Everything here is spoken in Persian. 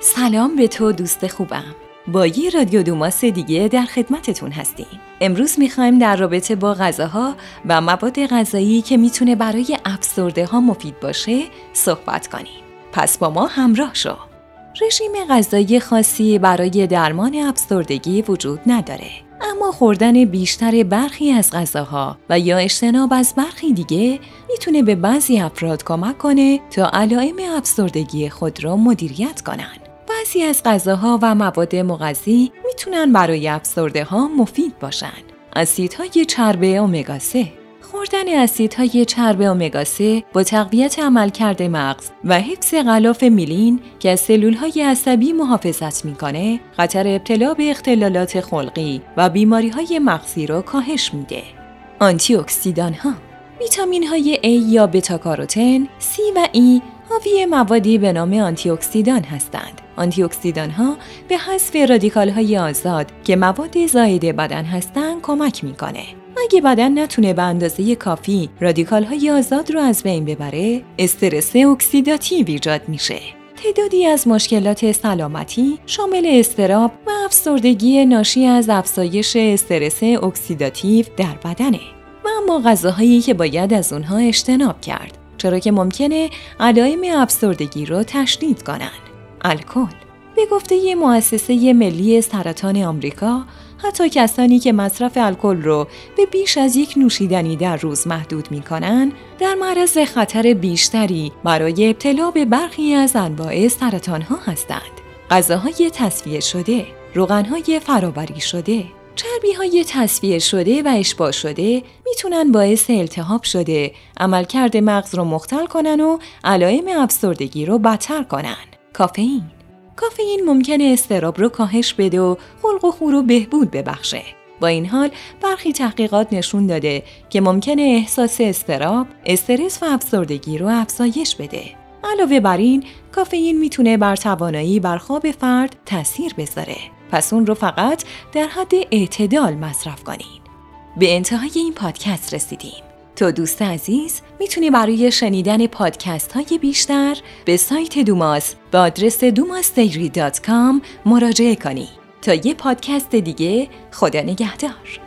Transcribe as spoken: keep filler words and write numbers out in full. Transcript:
سلام به تو دوست خوبم. با یه رادیو دوماس دیگه در خدمتتون هستیم. امروز میخوایم در رابطه با غذاها و مواد غذایی که میتونه برای افسرده ها مفید باشه صحبت کنیم. پس با ما همراه شو. رژیم غذایی خاصی برای درمان افسردگی وجود نداره. اما خوردن بیشتر برخی از غذاها و یا اجتناب از برخی دیگه میتونه به بعضی افراد کمک کنه تا علائم افسردگی خود را مدیریت کنن. بعضی از غذاها و مواد مغذی میتونن برای افسرده ها مفید باشن. اسیدهای چرب امگا سه. خوردن اسیدهای چرب امگا سه با تقویت عملکرد مغز و حفظ غلاف میلین که از سلولهای عصبی محافظت میکنه، خطر ابتلا به اختلالات خلقی و بیماریهای مغزی را کاهش میده. آنتی اکسیدان ها. ویتامین های A یا بتا کاروتن، C و E حاوی موادی به نام آنتی اکسیدان هستند. آنتی اکسیدان ها به حذف رادیکال های آزاد که مواد زائد بدن هستند کمک میکنه. اگه بدن نتونه به اندازه کافی رادیکال های آزاد رو از بین ببره، استرس اکسیداتیو ایجاد میشه. تعدادی از مشکلات سلامتی شامل اضطراب و افسردگی ناشی از افزایش استرس اکسیداتیو در بدنه. و اما غذاهایی که باید از اونها اجتناب کرد، چرا که ممکنه علائم افسردگی رو تشدید کنن. الکل. به گفته مؤسسه ملی سرطان آمریکا، حتی کسانی که مصرف الکل رو به بیش از یک نوشیدنی در روز محدود می‌کنن، در معرض خطر بیشتری برای ابتلا به برخی از انواع سرطان‌ها هستند. غذاهای تصفیه شده، روغن‌های فرآوری شده، چربی‌های تصفیه شده و اشباع شده میتونن باعث التهاب شده، عملکرد مغز رو مختل کنن و علائم افسردگی رو بدتر کنن. کافئین. کافئین ممکنه اضطراب رو کاهش بده و خلق و خو رو بهبود ببخشه. با این حال برخی تحقیقات نشون داده که ممکنه احساس اضطراب، استرس و افسردگی رو افزایش بده. علاوه بر این، کافئین میتونه بر توانایی بر خواب فرد تأثیر بذاره. پس اون رو فقط در حد اعتدال مصرف کنین. به انتهای این پادکست رسیدیم. تو دوست عزیز میتونی برای شنیدن پادکست های بیشتر به سایت دوماس به آدرس دوماس دیری دات کام مراجعه کنی. تا یه پادکست دیگه، خدا نگهدار.